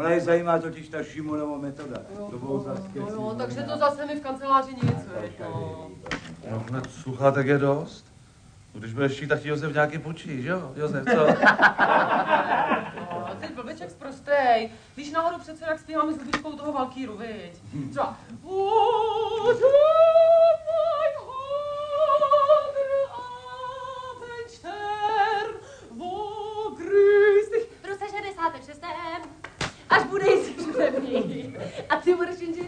Ona je zajímá totiž ta Šimonova metoda. Jo, takže to zase mi v kanceláři nic, No, hned sluchátek je dost. Když budeš chtít, tak ti Josef nějaký půjčí, že jo? Josef, co? Ty blbeček zprostej. Víš nahoru přece, jak zpíváme s Libičkou toho Valkýru, viď? Třeba... V roce 66. až bude jistý přední. A ty budeš jenže